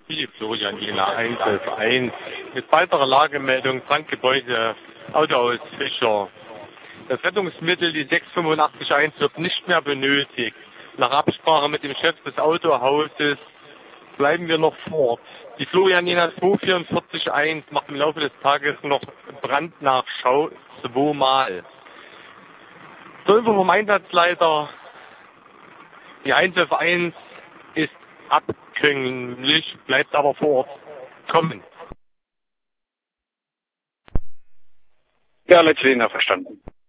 Die Florianina 111 mit weiterer Lagemeldung Brandgebäude Autohaus Fischer. Das Rettungsmittel, die 685-1, wird nicht mehr benötigt. Nach Absprache mit dem Chef des Autohauses bleiben wir noch fort. Die Florianina 244-1 macht im Laufe des Tages noch Brandnachschau zweimal. Zur Info vom Einsatzleiter, die 111 ist abkömmlich, bleibt aber vor Ort kommen. Ja, letztlich verstanden.